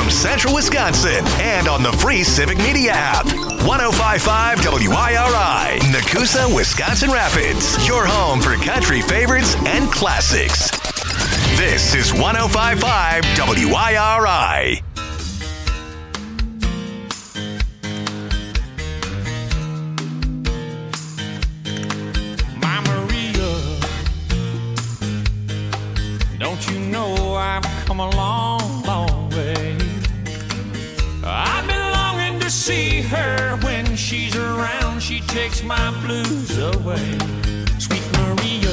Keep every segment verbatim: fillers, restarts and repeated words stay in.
from Central Wisconsin and on the free Civic Media app. one oh five point five W I R I, Nakusa, Wisconsin Rapids. Your home for country favorites and classics. This is one oh five point five W I R I. My Maria, don't you know I've come a long, long way? I've been longing to see her. When she's around, she takes my blues away. Sweet Maria,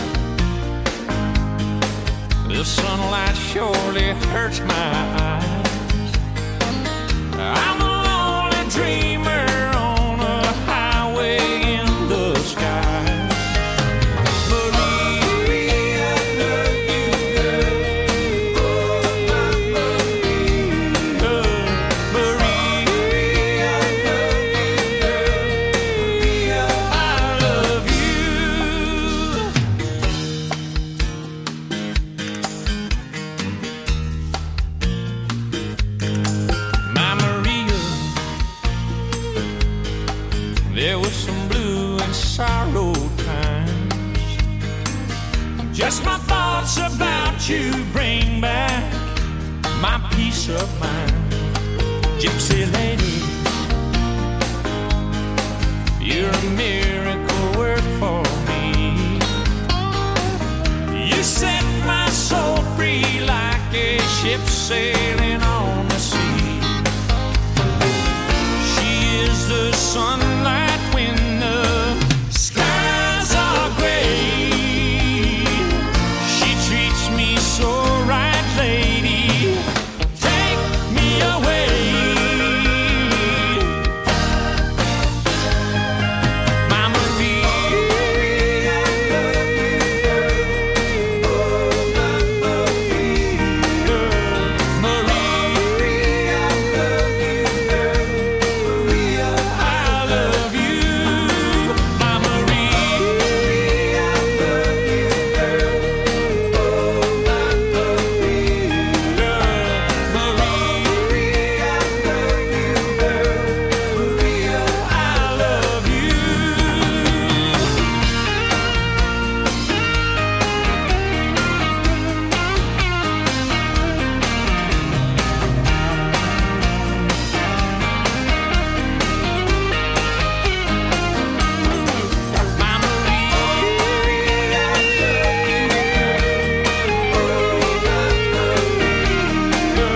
the sunlight surely hurts my eyes. I'm a lonely dreamer on a highway in the sky. Maria, I love you, girl. Oh, my Maria. Maria, I love you, girl. Maria, I love you. My Maria, there was some blue and sorrow times. Just my thoughts about you bring back my peace of mind. Gypsy lady, you're a miracle work for me. You set my soul free like a ship sailing on the sea. She is the sunlight when the skies are gray. She treats me so right, lady. Take me away. My Maria, I love you, girl. Oh, my Maria. Maria, I love you, girl. Maria, I love you. My Maria, I love you, girl. Oh, my Maria. Maria, I love you, girl. Maria, I love you. My Maria, I love you, girl. Oh, my Maria.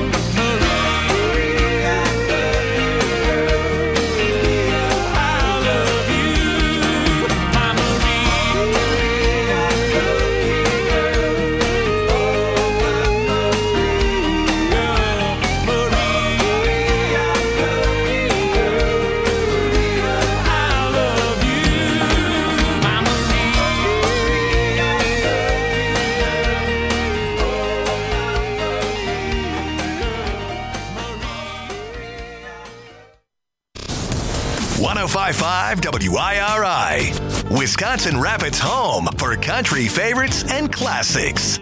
Maria, I love you, girl. I love you. My Maria, I love you, girl. Oh, my Maria. Maria, I love you, girl. I love you. My Maria, I one oh five point five W I R I, Wisconsin Rapids' home for country favorites and classics.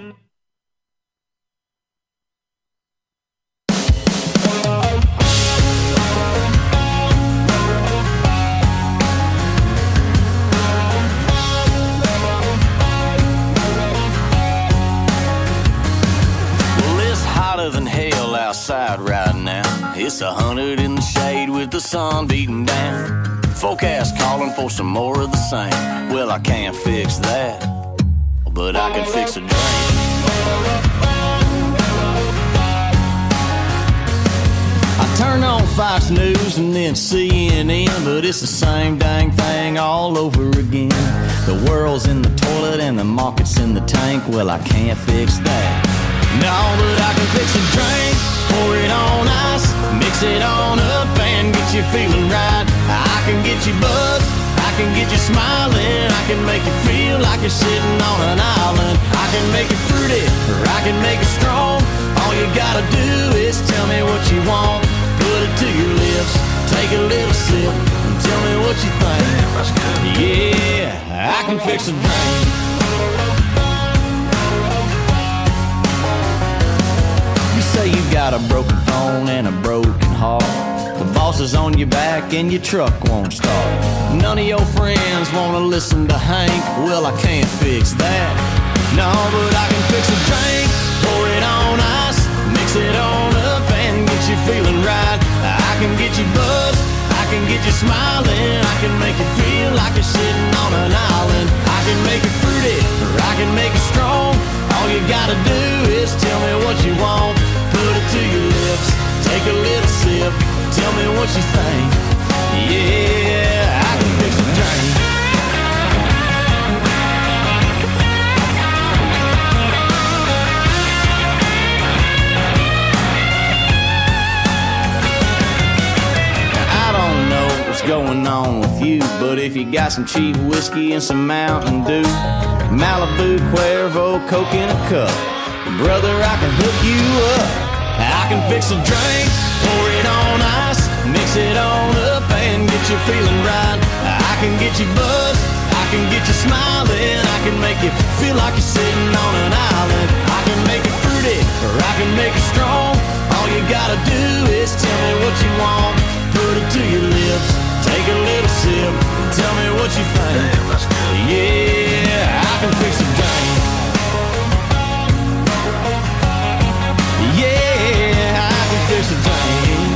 Well, it's hotter than hell outside right now. It's a hundred in the shade with the sun beating down. Forecast calling for some more of the same. Well, I can't fix that, but I can fix a drink. I turn on Fox News and then C N N, but it's the same dang thing all over again. The world's in the toilet and the market's in the tank. Well, I can't fix that. No, but I can fix a drink, pour it on ice, mix it on up and get you feeling right. I can get you buzzed, I can get you smiling, I can make you feel like you're sitting on an island. I can make you fruity, or I can make you strong. All you gotta do is tell me what you want. Put it to your lips, take a little sip, and tell me what you think. Yeah, I can fix a drink. say you got a broken phone and a broken heart. The boss is on your back and your truck won't start. None of your friends wanna listen to Hank. Well, I can't fix that. No, but I can fix a drink, pour it on ice, mix it on up and get you feeling right. I can get you buzzed, I can get you smiling, I can make you feel like you're sitting on an island. I can make you fruity, or I can make you strong. All you gotta do is tell me what you want. Put it to your lips, take a little sip, tell me what you think. Yeah, I can fix a drink. Going on with you, but if you got some cheap whiskey and some Mountain Dew, Malibu, Cuervo, Coke in a cup, brother, I can hook you up. I can fix a drink, pour it on ice, mix it on up and get you feeling right. I can get you buzzed, I can get you smiling, I can make you feel like you're sitting on an island. I can make you fruity, or I can make you strong. All you gotta do is tell me what you want. Put it to your lips, take a little sip, tell me what you think. Yeah, I can fix a drink. Yeah, I can fix a drink.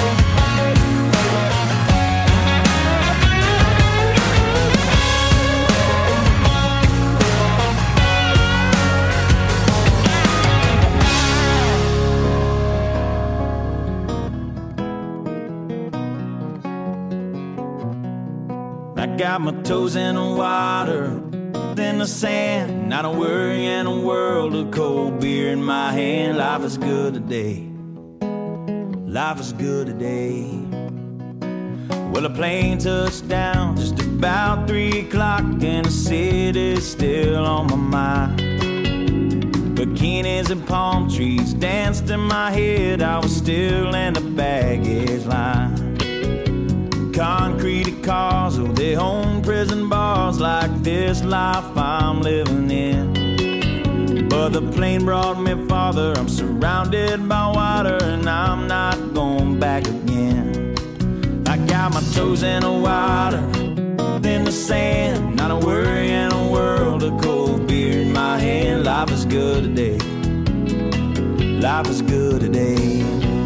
Got my toes in the water, in the sand, not a worry in a world of cold beer in my hand. Life is good today, life is good today. Well, a plane touched down just about three o'clock and the city's still on my mind. Bikinis and palm trees danced in my head, I was still in the baggage line. Concrete cars, oh, they own prison bars like this life I'm living in. But the plane brought me farther, I'm surrounded by water and I'm not going back again. I got my toes in the water, in the sand, not a worry in a world of cold beer in my hand. Life is good today, life is good today.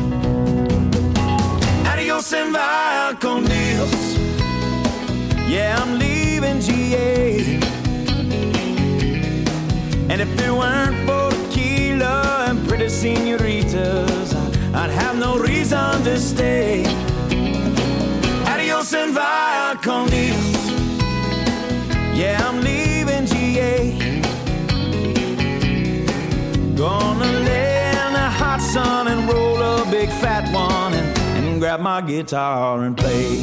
Adios and via con Dios. Yeah, I'm leaving G A. And if it weren't for tequila and pretty senoritas, I'd have no reason to stay. Adios and via con Dios. Yeah, I'm leaving G A. Gonna lay in the hot sun and roll a big fat one and grab my guitar and play.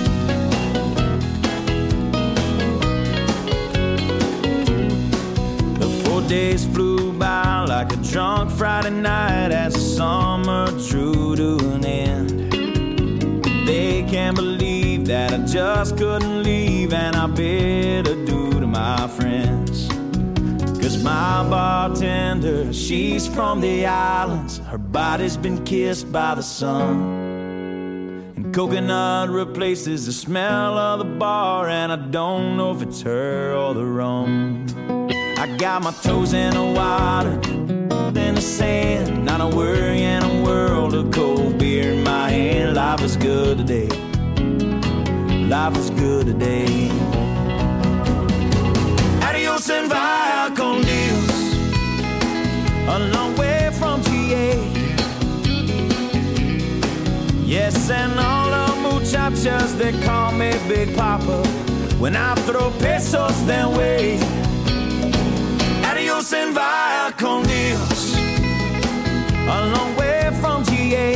The four days flew by like a drunk Friday night as the summer drew to an end. They can't believe that I just couldn't leave, and I bid adieu to my friends. Cause my bartender, she's from the islands, her body's been kissed by the sun. Coconut replaces the smell of the bar, and I don't know if it's her or the rum. I got my toes in the water, in the sand, not a worry in a world of cold beer in my hand. Life is good today, life is good today. Adios and via con Dios, a long way from G A. Yes, and all the muchachas, they call me Big Papa when I throw pesos their way. Adios and via con Dios, a long way from G A.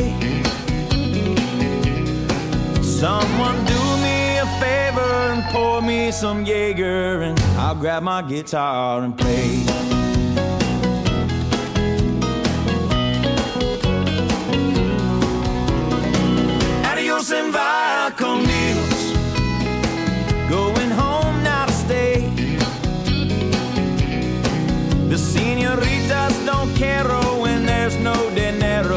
Someone do me a favor and pour me some Jaeger, and I'll grab my guitar and play. And via con Dios, going home now to stay. The senoritas don't care when there's no dinero.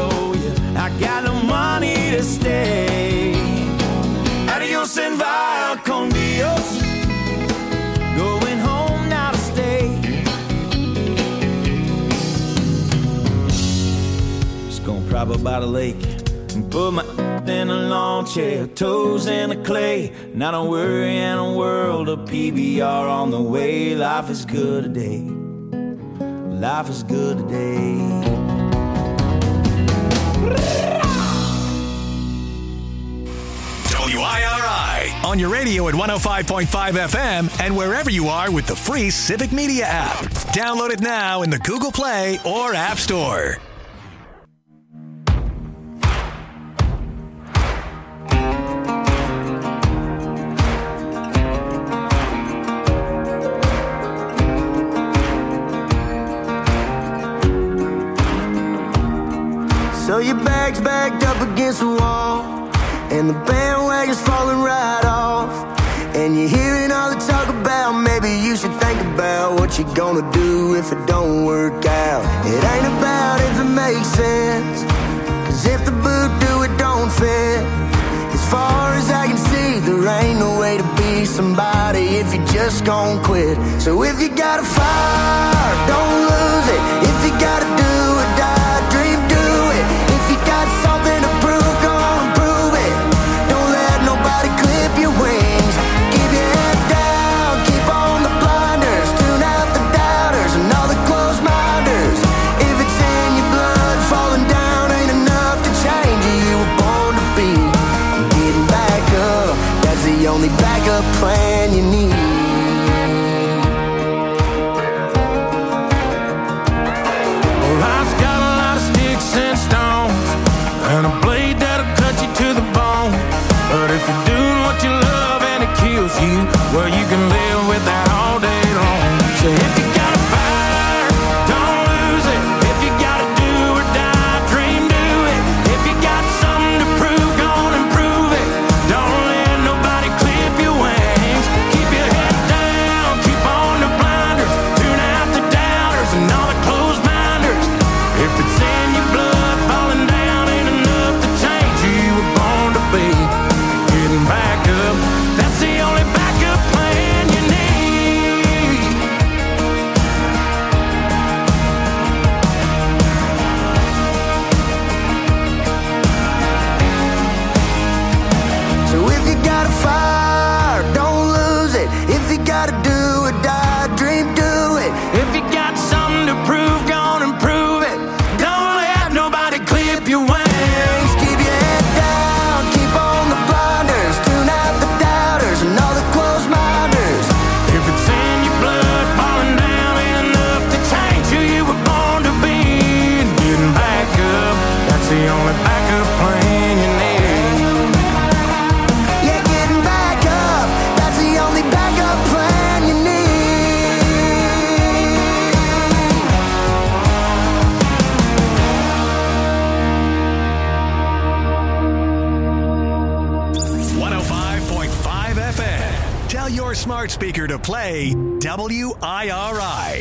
drop up by the lake and put my in a lawn chair, toes in the clay. Not a worry in a world of P B R on the way. Life is good today. Life is good today. W I R I on your radio at one oh five point five F M and wherever you are with the free Civic Media app. Download it now in the Google Play or App Store. So your bag's backed up against the wall, and the bandwagon's falling right off, and you're hearing all the talk about maybe you should think about what you're gonna do if it don't work out. It ain't about if it makes sense, cause if the boot do it don't fit. As far as I can see, there ain't no way to be somebody if you just gon' quit. So if you got a fire, don't lose it. If you gotta do or die, dream, do it. If you got something to prove, go on and prove it. Don't let nobody clip your wings. Keep your head down, keep on the blinders. Tune out the doubters and all the closed minders. If it's in your blood, falling down ain't enough to change you. You were born to be. And getting back up, that's the only backup plan you need. And a blade that'll cut you to the bone. But if you're doing what you love and it kills you, well, you can live with that all day long. So if you got a fire, don't lose it. If you gotta do or die, dream, do it. If you got something to prove, go on and prove it. Don't let nobody clip your wings. Keep your head down, keep on the blinders. Tune out the doubters and all the closed minders. If it's in your blood, falling down, getting back up, that's the only backup plan you need. So if you got a fire, don't lose it. If you gotta do or die, dream, do it. If you got something to prove, go on and prove it. Don't let nobody clip your wings. Keep your head down, keep on the blinders. Tune out the doubters and all the closed minders. If it's in your blood, falling down ain't enough to change who you were born to be. And getting back up, that's the only backup plan you need. Yeah, getting back up, that's the only backup plan you need. one oh five point five F M. Tell your smart speaker to play W I R I.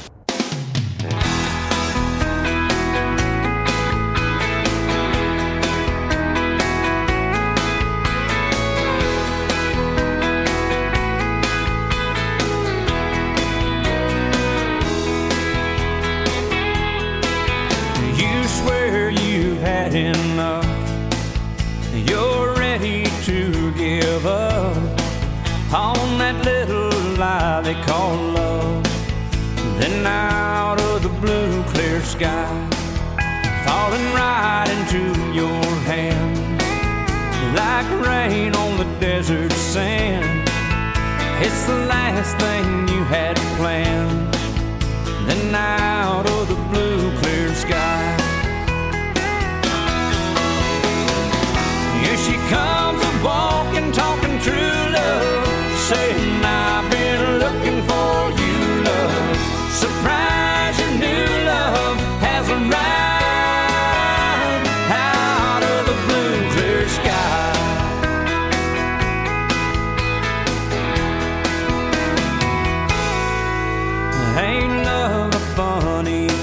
You swear you've had enough. You're ready to give up on that little lie they call love. Then out of the blue clear sky, falling right into your hands, like rain on the desert sand. It's the last thing you had planned. Then out of the blue clear sky, here she comes a-walking, talking true love, saying I've been looking for you, love. Surprise, your new love has arrived out of the blue clear sky. Ain't love a funny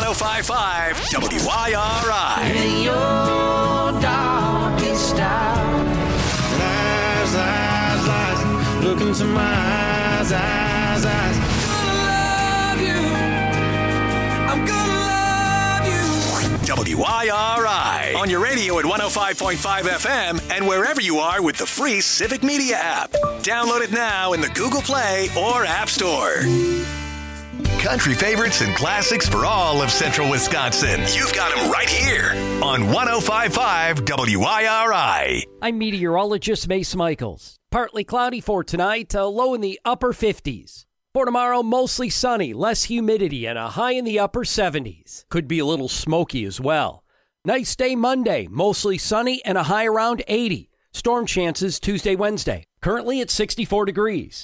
oh five point five W I R I. In your darkest hour. Lies, lies, lies. Look into my eyes, eyes, eyes. I'm gonna love you. I'm gonna love you. W I R I. On your radio at one oh five point five F M and wherever you are with the free Civic Media app. Download it now in the Google Play or App Store. Country favorites and classics for all of central Wisconsin. You've got them right here on one oh five point five W I R I. I'm meteorologist Mace Michaels. Partly cloudy for tonight, a low in the upper fifties. For tomorrow, mostly sunny, less humidity, and a high in the upper seventies. Could be a little smoky as well. Nice day Monday, mostly sunny and a high around eighty. Storm chances Tuesday, Wednesday. Currently at sixty-four degrees.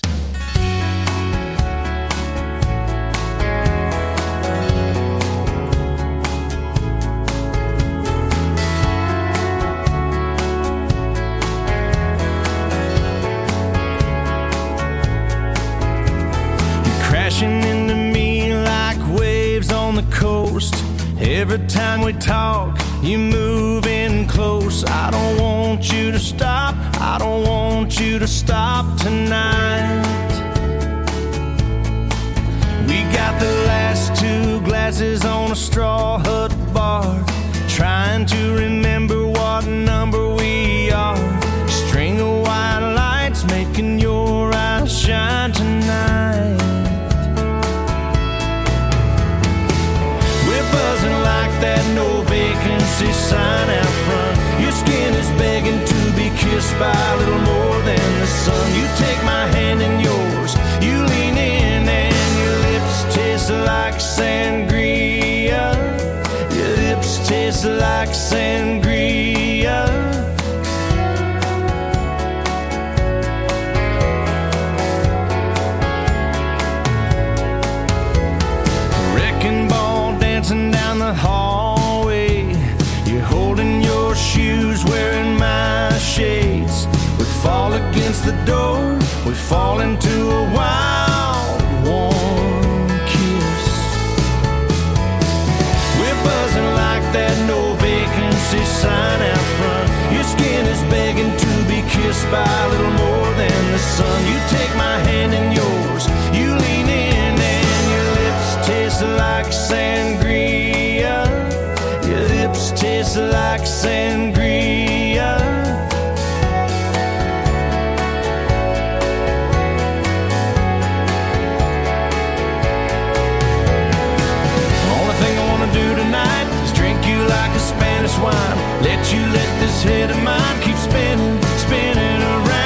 Crashing into me like waves on the coast. Every time we talk, you move in close. I don't want you to stop. I don't want you to stop tonight. We got the last two glasses on a straw hut bar, trying to remember what number we are. String of white lights making your eyes shine tonight. Buzzing like that no vacancy sign out front. Your skin is begging to be kissed by a little more than the sun. You take my hand in yours, you lean in, and your lips taste like sangria. Your lips taste like sangria. Down the hallway, you're holding your shoes, wearing my shades. We fall against the door, we fall into a wild, warm kiss. We're buzzing like that no vacancy sign out front. Your skin is begging to be kissed by a little more than the sun. You take my hand in yours, you lean in, and your lips taste like sangria. Your lips taste like sangria. Only thing I wanna do tonight is drink you like a Spanish wine. Let you let this head of mine keep spinning, spinning around.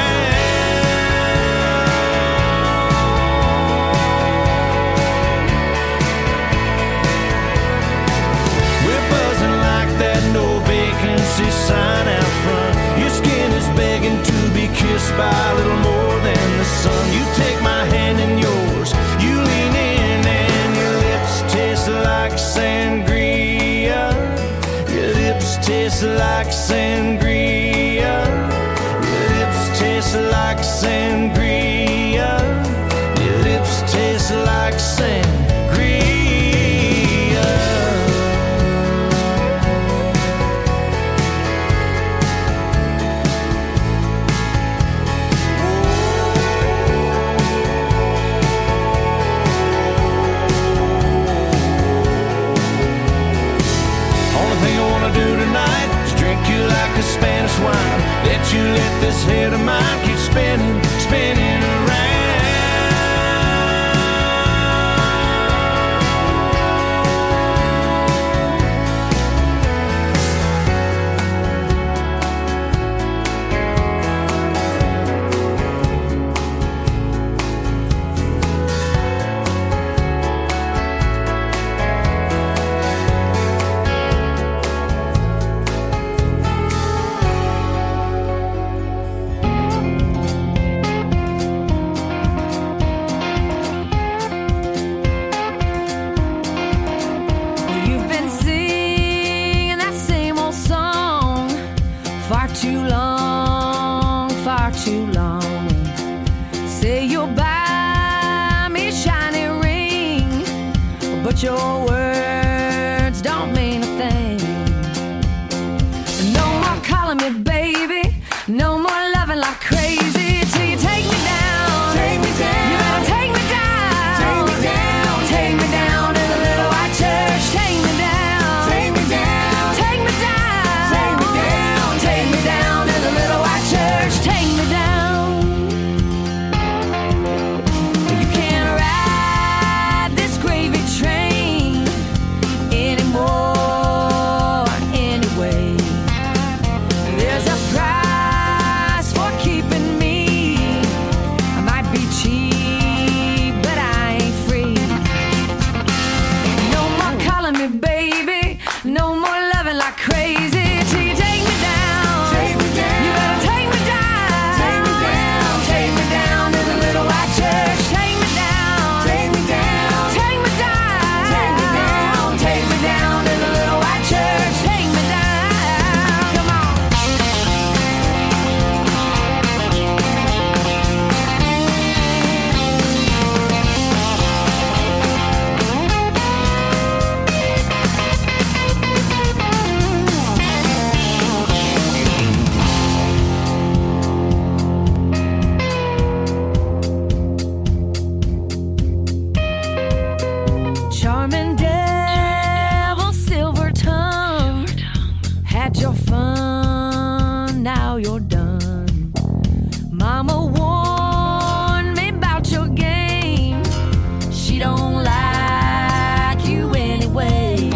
No vacancy sign out front. Your skin is begging to be kissed by a little more than the sun. You take my hand in yours, you lean in, and your lips taste like sangria. Your lips taste like sangria. Your lips taste like sangria. Your lips taste like sangria. Like a Spanish wine, let you let this head of mine keep spinning, spinning around. Your words don't mean a thing. No more calling me baby, no more loving like crazy till you take me down. Take me down. You better take me down. Take me down. Take me down to the little white church. Take me down. Take me down. Take me down. Take me down. Take me down to the little white church. Take me down. You can't ride this gravy train anymore anyway. There's a price for keeping me. I might be cheap, but I ain't free. No more calling me baby, no more loving like crazy till you take me down. Take me down. You better take me down. Take me down. Take me down to the little white church. Take me down. Take me down. Take me down. Take me down. Take me down to the little white church. Take me down. Come on. Charming devil, silver tongue, had your fun, now you're done. Mama warned me about your game. She don't like you anyway.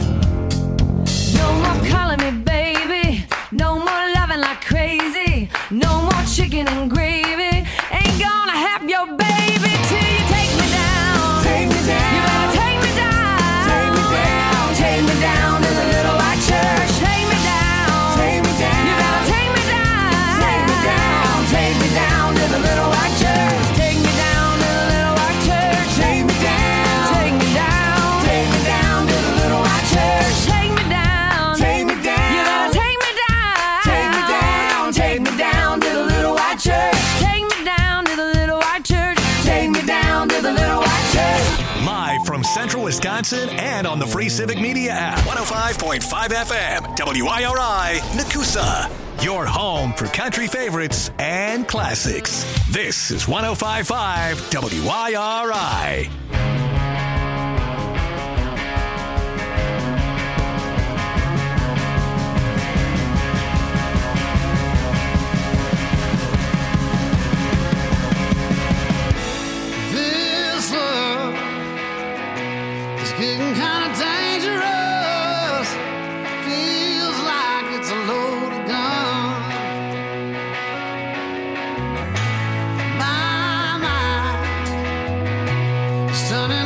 No more calling me baby, no more loving like crazy, no more chicken and gravy. Ain't gonna have your baby till you take me down. Take me down. You better take me down. Take me down. Take me down to the little white church. Take me down. Take me down. You better take me down. Take me down. Take me down to the little white church. Take me down to the little white church. Take me down. Take me down. Take me down to the little white church. Take me down. Take me down. You better take me down. Take me down. Take me down to the little white church. Take me down to the little white church. Take me down to the little white church. Live from Central Wisconsin and on the Free Civic Media app. one oh five point five F M, W I R I, Nakusa. Your home for country favorites and classics. This is one oh five point five W I R I. This love is getting kind of dangerous. Feels like it's a loaded gun. My mind is turning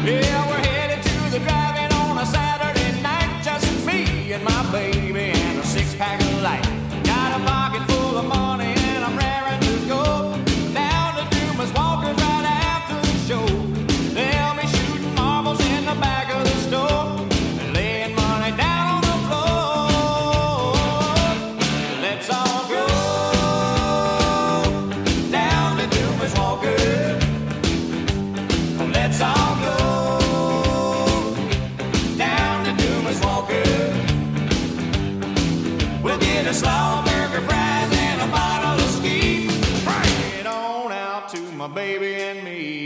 Yeah, we're headed to the drive-in on a Saturday night. Just me and my baby and a six-pack of light. Got a pocket full of money and I'm raring to go down to Dumas Walker's right after the show. They'll be shooting marbles in the back of the store and laying money down on the floor. Let's all go down to Dumas Walker. Let's all go down to Dumas Walker. We'll get a slaw burger, fries, and a bottle of ski. Bring it on out to my baby and me.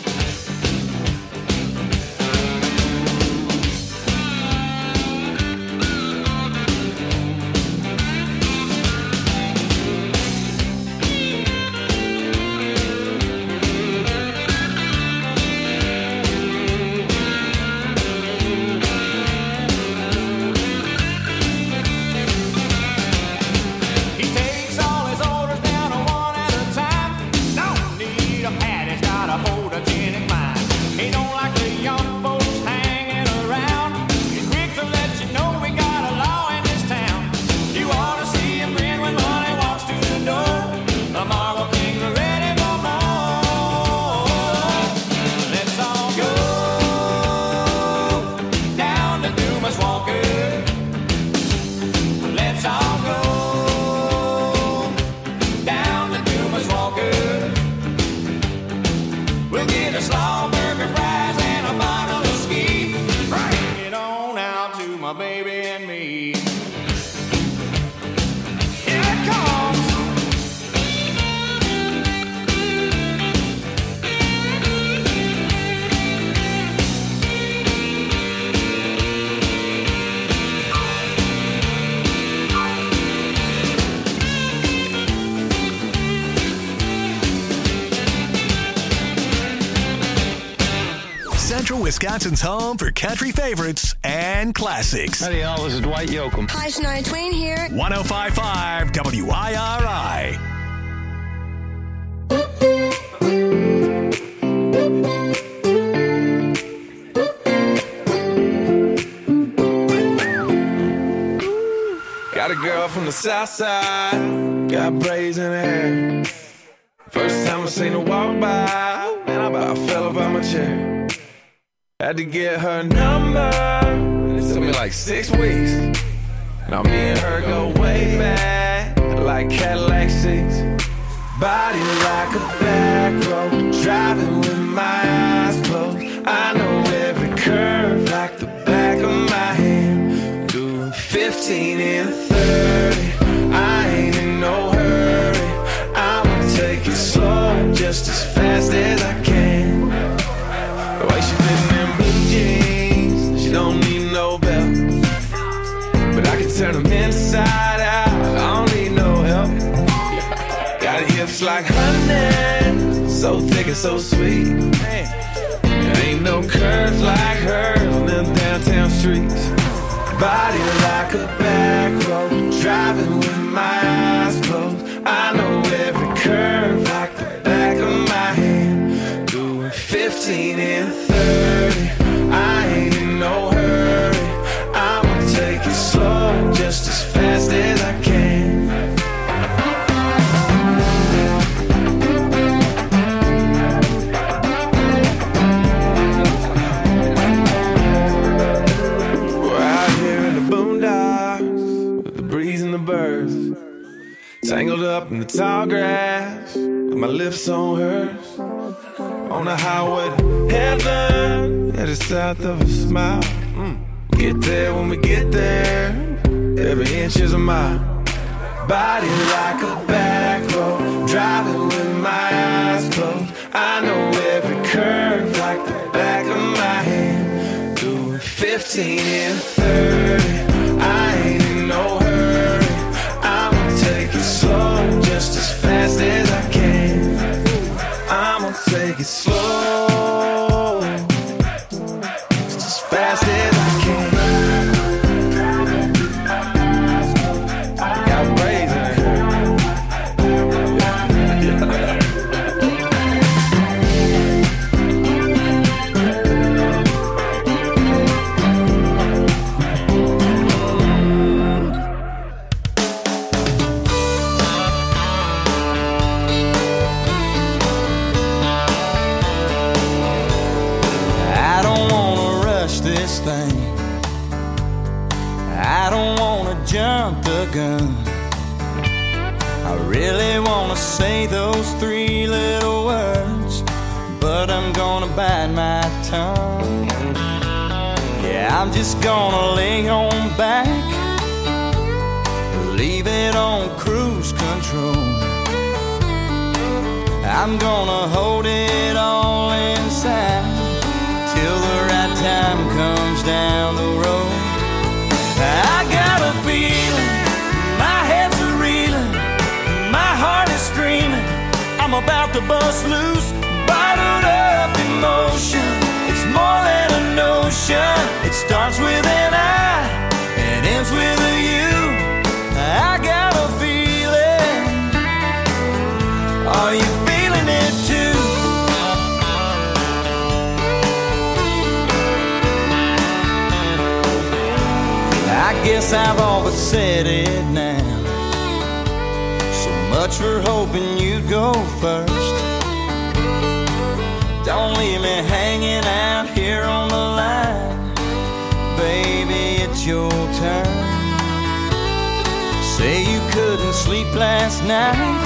He takes all his orders down one at a time. Don't need a pad, he's got a photogenic mind. He don't like the young folks hanging around. He's quick to let you know we got a law in this town. You ought to see him grin when money walks through the door. The Marble Kings are ready for more. Let's all go down to Dumas Walker. Let's all go down to Dumas Walker. We'll get a slaw burger, fries, and a bottle of ski. Bring it on out to my baby and me. Here it comes. Central Wisconsin's home for country favorites and classics. Howdy, y'all. This is Dwight Yoakam. Hi, Shania Twain here. one oh five point five W I R I. Got a girl from the south side, got braids in her hair. First time I seen her walk by, man, I about fell up out my chair. Had to get her number, it took me like six weeks. Now me and her go way back, like Cadillac seats. Body like a back road, driving with my eyes closed. I know every curve like the back of my hand. Doing fifteen and thirty, I ain't in no hurry. I'ma take it slow, just as fast as I can. The way she fitting in blue jeans, she don't need no belt. But I can turn them inside out, I don't need no help. Got hips like honey, so thick and so sweet. Man, there ain't no curves like hers on them downtown streets. Body like a back road, driving with my eyes closed. I know every curve like the back of my hand. Doing fifteen and thirty, I ain't in no hurry. I'ma take it slow, just as fast as I can. Tangled up in the tall grass, with my lips on hers. On the highway to heaven, yeah, the south of a smile. Mm. Get there when we get there, every inch is a mile. Body like a back road, driving with my eyes closed. I know every curve like the back of my hand. Doing fifteen and thirty, I ain't in no hurry. I'ma take it slow, just as fast as I can. I'ma take it slow, just as fast as I can. Got braids in her. thing. I don't wanna jump the gun. I really wanna say those three little words, but I'm gonna bite my tongue. Yeah, I'm just gonna lay on back, leave it on cruise control. I'm gonna hold it all inside till the right time comes down the road. I got a feeling, my head's a reeling, my heart is screaming, I'm about to bust loose, bottled up emotion. It's more than a notion. It starts with an I and ends with a you. I got a feeling. Are you feeling it too? I guess I've always said it now. So much for hoping you'd go first. Don't leave me hanging out here on the line. Baby, it's your turn. Say you couldn't sleep last night,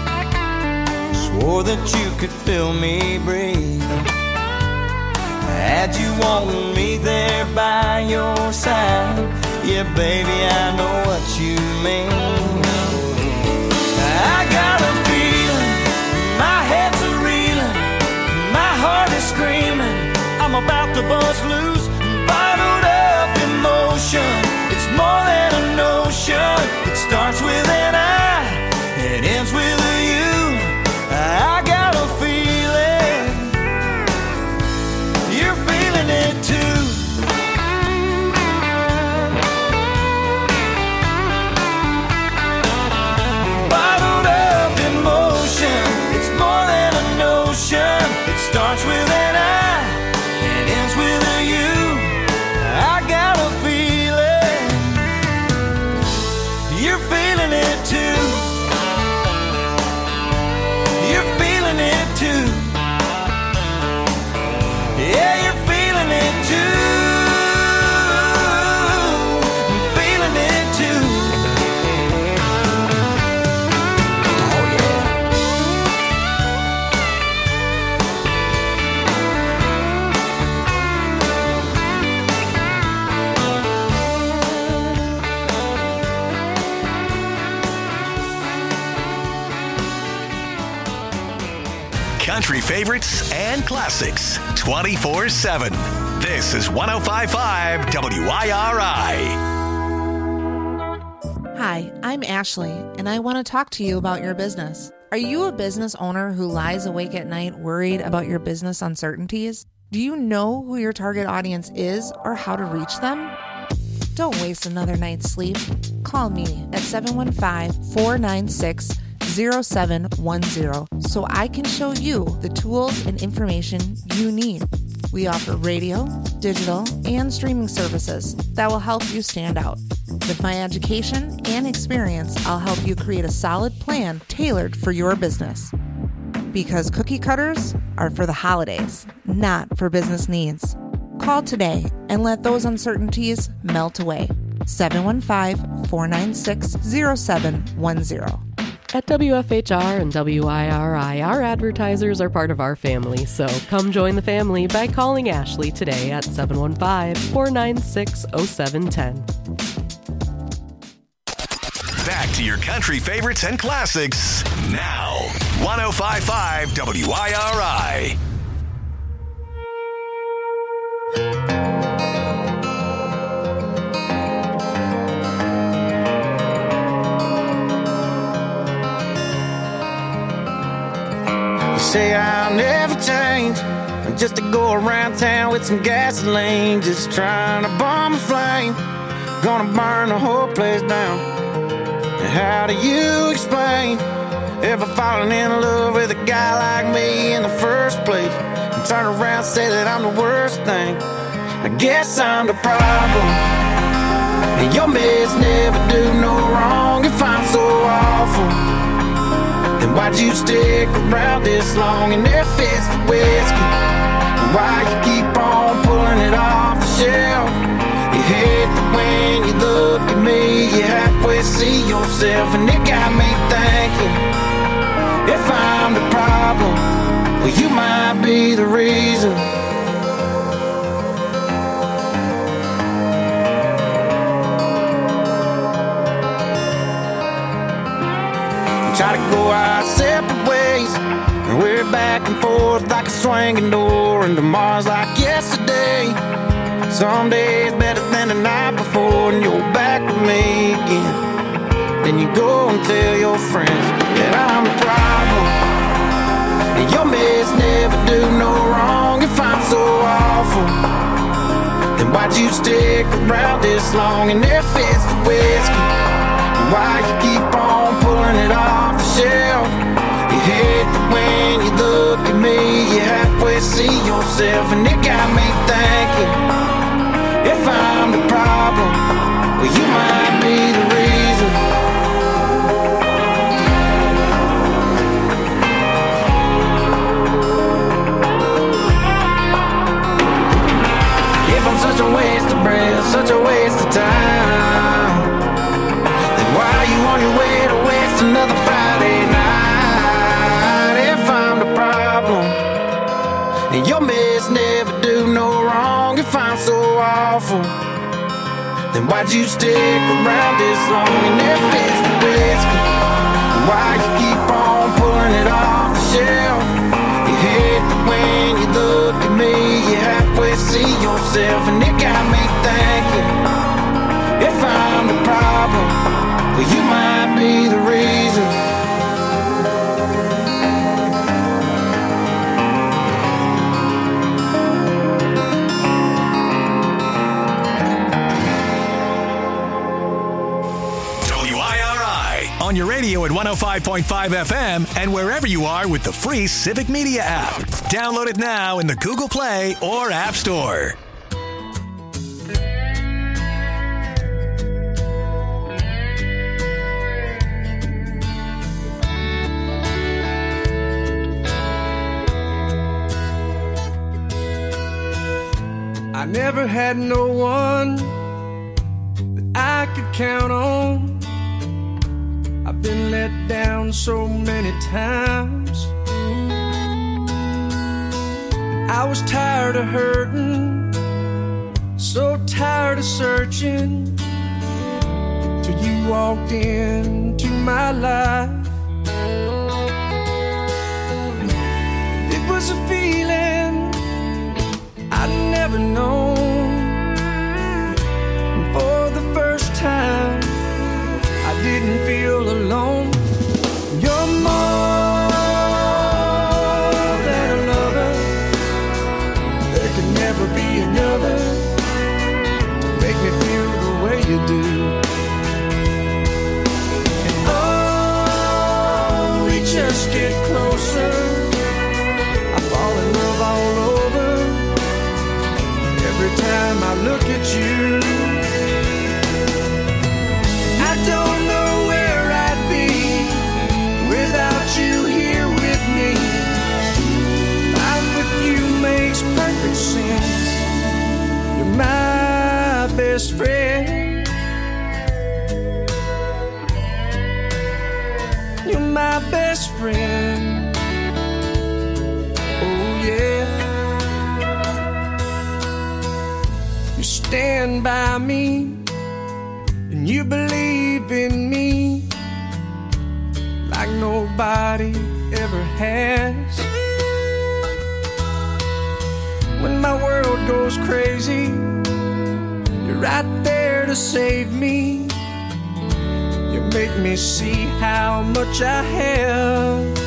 swore that you could feel me breathe. Had you wanting me there by your side, yeah, baby, I know what you mean. I got a feeling, my head's a reeling, my heart is screaming, I'm about to bust loose, bottled up emotion. It's more than a notion. It starts with an I, it ends with a you. I got a feeling, you're feeling it too. Bottled up emotion. It's more than a notion. It starts with an I, it ends with a you. I got a feeling, you're feeling it too. You're feeling it too. Yeah, you're feeling it too. I'm feeling it too. Oh yeah. Country favorites and classics twenty-four seven. This is one oh five point five W I R I. Hi, I'm Ashley, and I want to talk to you about your business. Are you a business owner who lies awake at night worried about your business uncertainties? Do you know who your target audience is or how to reach them? Don't waste another night's sleep. Call me at seven one five, four nine six, zero seven one zero so I can show you the tools and information you need. We offer radio, digital, and streaming services that will help you stand out. With my education and experience, I'll help you create a solid plan tailored for your business. Because cookie cutters are for the holidays, not for business needs. Call today and let those uncertainties melt away. seven one five, four nine six, zero seven one zero. At W F H R and W I R I, our advertisers are part of our family, so come join the family by calling Ashley today at seven one five, four nine six, zero seven one zero. Back to your country favorites and classics now. one oh five point five W I R I. Say I'll never change, just to go around town with some gasoline, just trying to bomb a flame, gonna burn the whole place down. And how do you explain ever falling in love with a guy like me in the first place, and turn around and say that I'm the worst thing? I guess I'm the problem, and your meds never do no wrong. If I'm so awful, then why'd you stick around this long in their fist of whiskey? And why you keep on pulling it off the shelf? yourself, and it got me thinking, if I'm the problem, well, you might be the reason. We try to go our separate ways, and we're back and forth like a swinging door, and tomorrow's like yesterday. Some days better than the night before, and you're back with me again. Then you go and tell your friends that I'm the problem, and your mess never do no wrong. If I'm so awful, then why'd you stick around this long? And if it's the whiskey, then why you keep on pulling it off the shelf? You hate that when you look at me, you halfway see yourself, and it got me thinking, if I'm the problem, well, you might be the reason. If I'm such a waste of breath, such a waste of time, then why are you on your way to waste another Friday night? If I'm the problem, and your mess never do no wrong. If I'm so awful, then why'd you stick around this long? And if it's the whiskey, then why you keep on pulling it off the shelf? You hate that when you look at me, you halfway see yourself, and it got me thinking, if I'm the problem, well, you might be the reason. On your radio at one oh five point five F M and wherever you are with the free Civic Media app. Download it now in the Google Play or App Store. I never had no one that I could count on. I've been let down so many times. I was tired of hurting, so tired of searching, till you walked into my life. It was a feeling I'd never known, and for the first time I didn't feel alone. You're more than a lover. There can never be another to make me feel the way you do. And oh, we just get closer. I fall in love all over. Every time I look at you, I don't know where I'd be without you here with me. Life with you makes perfect sense. You're my best friend. You're my best friend. Oh yeah. You stand by me, and you believe in me like nobody ever has. When my world goes crazy, you're right there to save me. You make me see how much I have,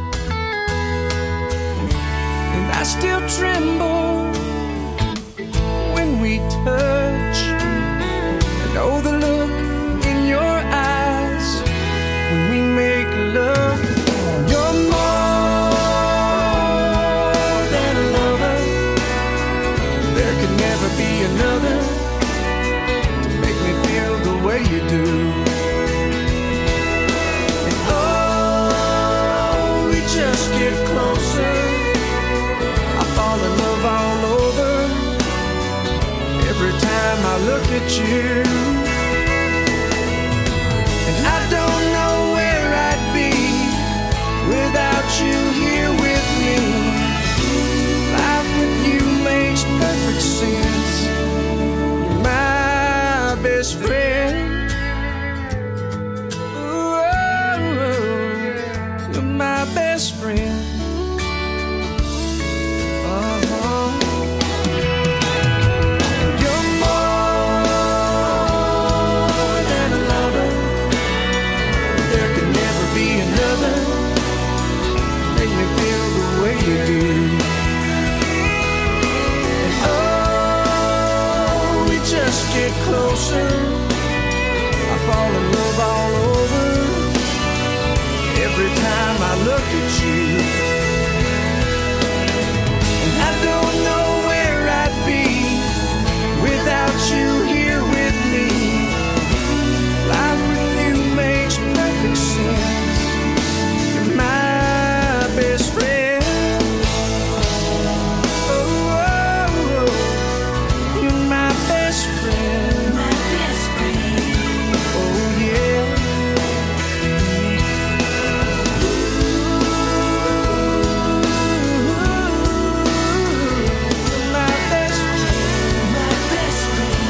and I still tremble when we touch. I know the look in your eyes when we make love. You're more than a lover. There could never be another to make me feel the way you do. And oh, we just get closer. I fall in love all over every time I look at you. And I don't you here with me. Life with you makes perfect sense. You're my best friend. Ooh, you're my best friend. Get closer, I fall in love all over. Every time I look at you, and I don't know where I'd be without you here with me. Life with you makes perfect sense. You're my best friend. Oh, oh, oh. You're my best friend. My best friend. Oh yeah. My best friend. My best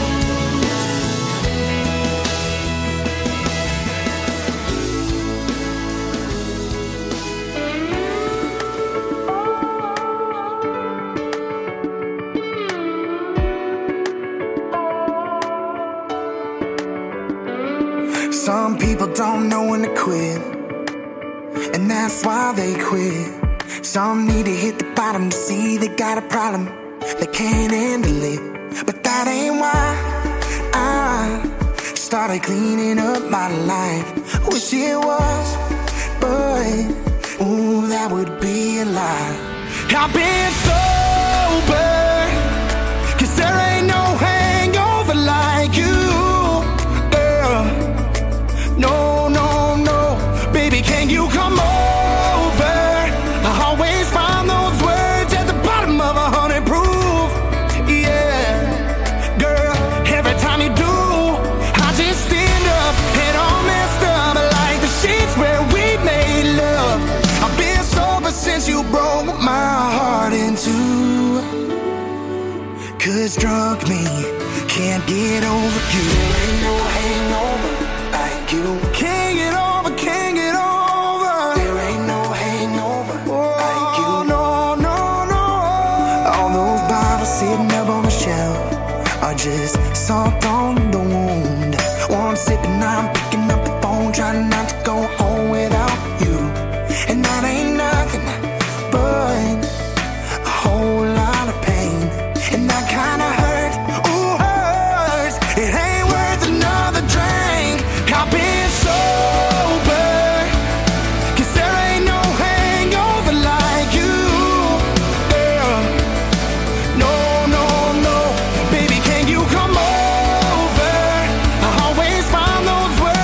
Some people don't know when to quit, and that's why they quit. Some need to hit the bottom to see they got a problem, they can't handle it. But that ain't why I started cleaning up my life. Wish it was, but ooh, that would be a lie. I've been sober, 'cause there ain't no hangover like you. No, no, no, baby, can you come over? I always find those words at the bottom of a hundred proof. Yeah, girl, every time you do, I just stand up and all messed up like the sheets where we made love. I've been sober since you broke my heart in two. 'Cause drunk me can't get over you. There ain't no hangover like you. Can't get over, can't get over. There ain't no hangover like you. No, no, no. All those bottles sitting up on the shelf are just salt on the wound. One sip and I'm picking up the phone, trying not to go home without you. And that ain't nothing but a whole lot of pain. And that kind of hurt, ooh, hurts. It ain't worth another drink. I've been sober, 'cause there ain't no hangover like you. Yeah. No, no, no, baby, can you come over? I always find those words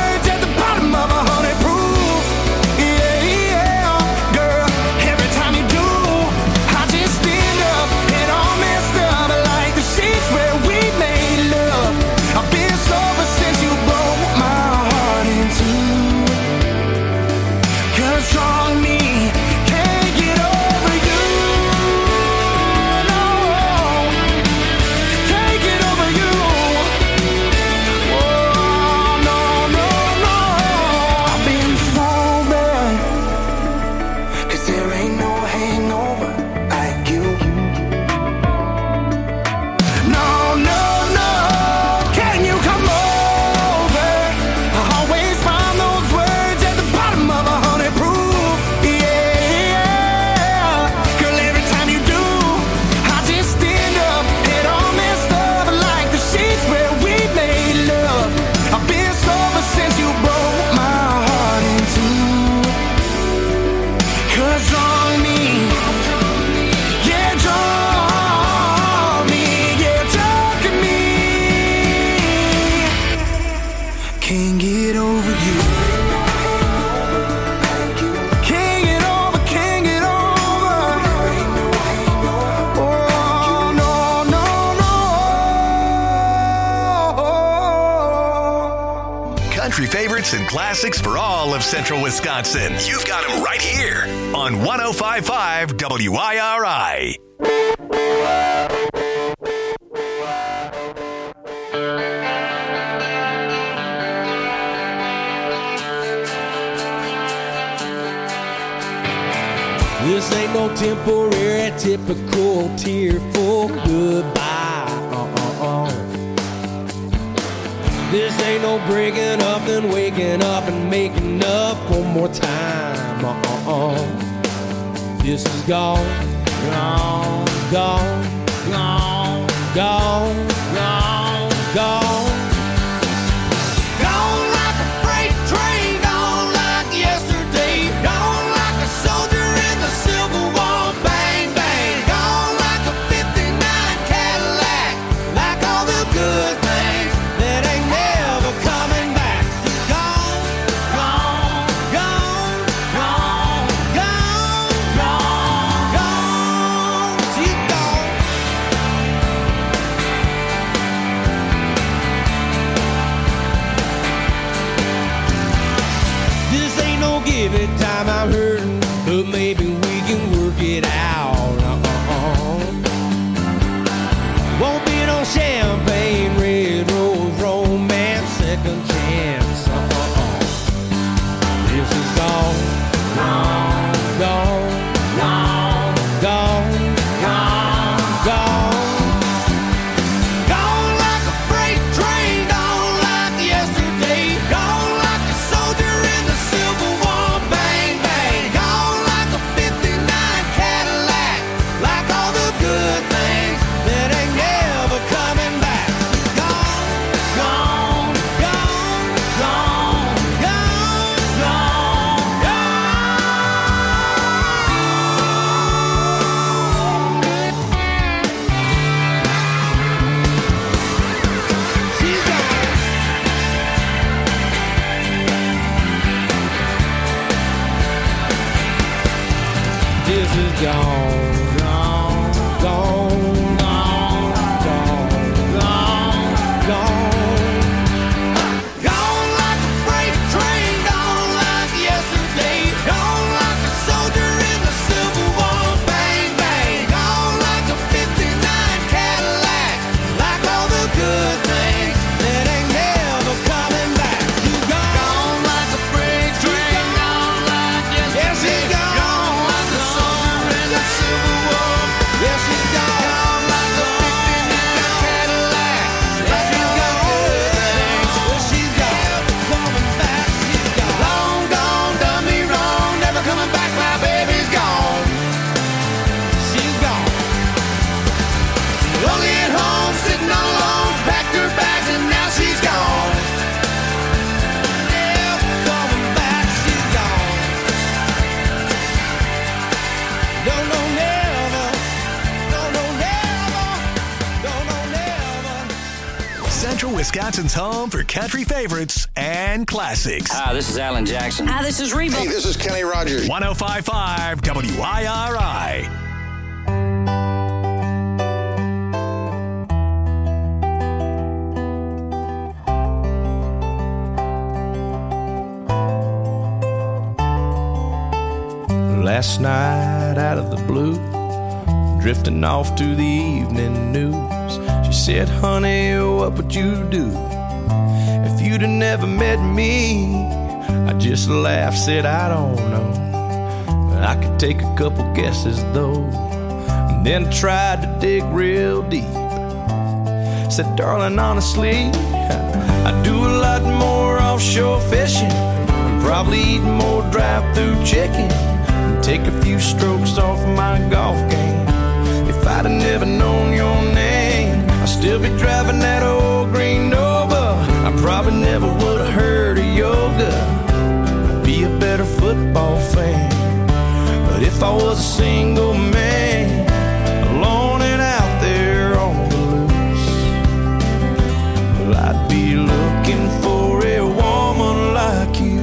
country favorites and classics for all of central Wisconsin. You've got them right here on one oh five point five W I R I. This ain't no temporary, typical tearful goodbye. Uh-uh-uh. This ain't no breaking up and waking up and making up one more time. Uh-uh-uh. This is gone, gone, gone, gone, gone, gone, gone. Gone like a freight train, gone like yesterday, gone like a soldier in the Civil War. Bang, bang, gone like a fifty-nine Cadillac, like all the good things that ain't never coming back. Gone, gone, gone, gone, gone, gone, gone. She's gone. This ain't no give it time, I'm hurting, but maybe we can work it out. Uh-uh-uh. Won't be no champagne, red rose, romance, second chance. Uh-uh-uh. This is gone, gone, gone, gone, gone, gone, gone. Gone like a freight train, gone like yesterday, gone like a soldier in the Civil War. Bang, bang, gone like a fifty-nine Cadillac, like all the good things that ain't never coming back. Gone, gone, gone, gone, gone, gone, gone. She's gone. This is gone, gone, gone, gone, gone, gone, gone. Gone like a freight train, gone like yesterday, gone like a soldier in the Civil War. Bang, bang, gone like a fifty-nine Cadillac, like all the good things that ain't never coming back. She's gone, gone like a freight train, gone like yesterday. Yeah, she's gone, gone like a soldier in the Civil War. Yeah, she's gone, gone like a fifty-nine Cadillac, like all the good things. Well, she's gone, coming back. She's gone, long gone, done me wrong, never coming back. My baby's gone. She's gone. Only at home, sitting all alone, packed her bags and now she's gone. Never coming back. She's gone. No, no, never. No, no, never. No, no, never. Central Wisconsin's home for country favorites and classics. Hi, this is Alan Jackson. Hi, this is Reba. Hey, this is Kenny Rogers. one oh five point five W I R I. Last night out of the blue, drifting off to the evening news, she said, honey, what would you do if you'd have never met me? I just laughed, said, I don't know, but I could take a couple guesses though. And then I tried to dig real deep. Said, darling, honestly, I do a lot more offshore fishing, probably eat more drive-through chicken, take a few strokes off my golf game. If I'd have never known your name, I'd still be driving that old green Nova. I probably never would have heard of yoga. I'd be a better football fan. But if I was a single man, alone and out there on the loose, well, I'd be looking for a woman like you.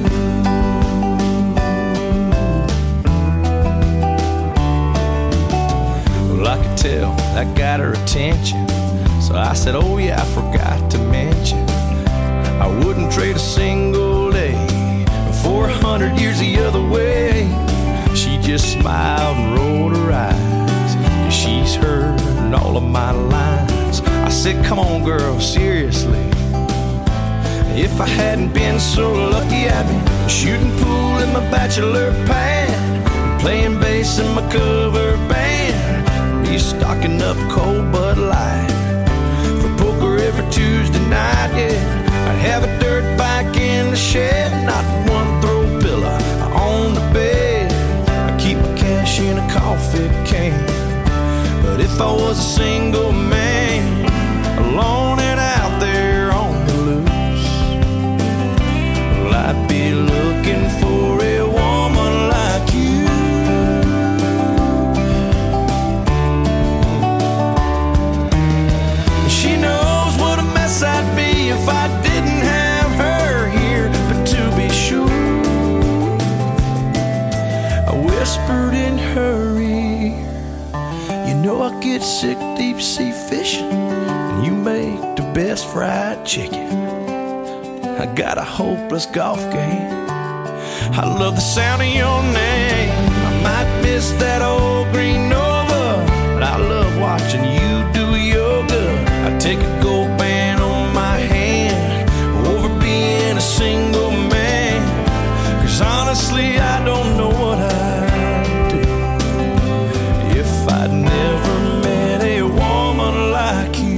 I could tell that got her attention, so I said, oh yeah, I forgot to mention, I I wouldn't trade a single day for a hundred years the other way. She just smiled and rolled her eyes, 'cause she's heard all of my lines. I said, come on girl, seriously. If I hadn't been so lucky, I'd be shooting pool in my bachelor pad, playing bass in my cover band, be stocking up cold Bud Light for poker every Tuesday night, yeah. I'd have a dirt bike in the shed, not one throw pillow on the bed. I keep my cash in a coffee can. But if I was a single man, alone and out there on the loose, well, I'd be looking for a woman like you. She knows what a mess I'd be if I didn't have her here. But to be sure, I whispered in her ear, you know I get sick deep sea fishing, and you make the best fried chicken. I got a hopeless golf game. I love the sound of your name. I might miss that old green Nova, but I love watching you do yoga. I take a gold band on my hand over being a single man, 'cause honestly I don't know what I'd do if I'd never met a woman like you.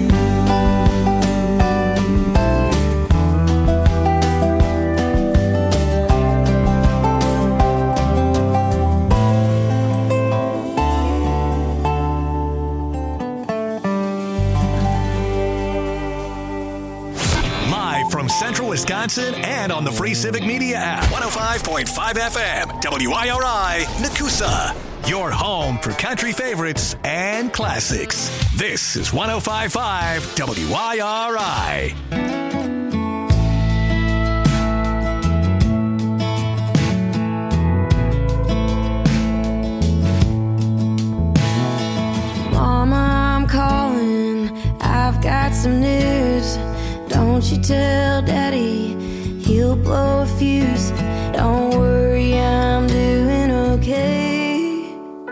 Live from Central Wisconsin and on the free Civic Media app. one oh five point five F M, W I R I, Nakusa. Your home for country favorites and classics. This is one oh five point five W I R I. Mama, I'm calling. I've got some news. Don't you tell Daddy, he'll blow a fuse. Don't worry, I'm doing okay.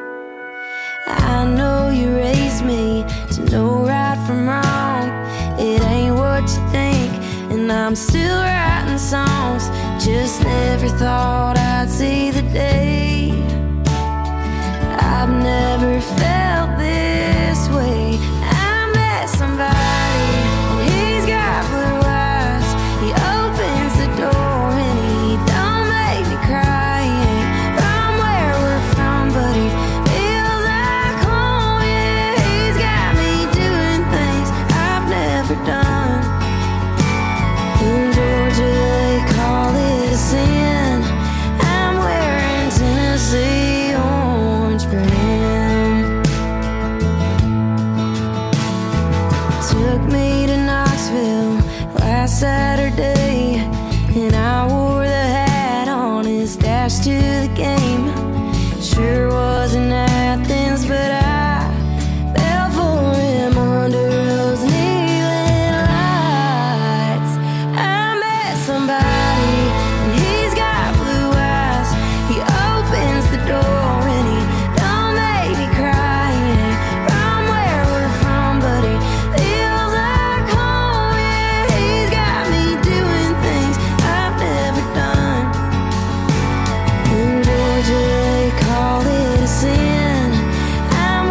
I know you raised me to know right from wrong. It ain't what you think, and I'm still writing songs. Just never thought I'd see the day. I've never felt this way. I met somebody, and he's got blue eyes. He opens the door and he don't make me cry. He ain't from where we're from, but he feels like home. Yeah, he's got me doing things I've never done. In Georgia they call it a sin. I'm wearing Tennessee orange for him. Took me to Knoxville last Saturday, and I wore the hat on his dash to the game. Sure was in Athens, but I fell for him under those neon lights. I met somebody, and he's got blue eyes. He opens the door and he don't make me cry. He ain't from where we're from, but he feels like home. Yeah, he's got me doing things I've never done. In Georgia they call it a sin. I'm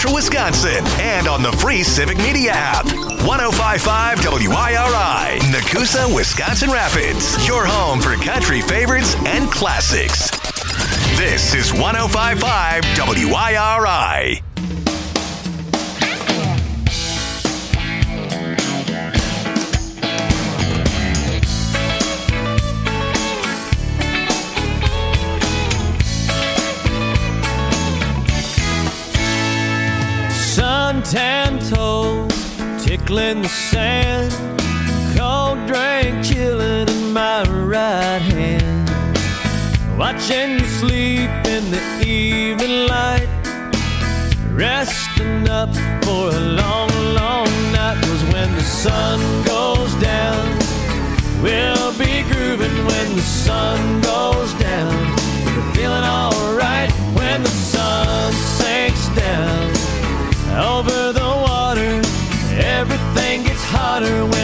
Central Wisconsin and on the free Civic Media app. ten fifty-five W I R I, Nakusa, Wisconsin Rapids. Your home for country favorites and classics. This is ten fifty-five W I R I. Suntan toes tickling the sand, cold drink chilling in my right hand, watching you sleep in the evening light, resting up for a long, long night. 'Cause when the sun goes down, we'll be grooving. When the sun goes down, we're feeling alright. When the sun sinks down over the water, everything gets hotter.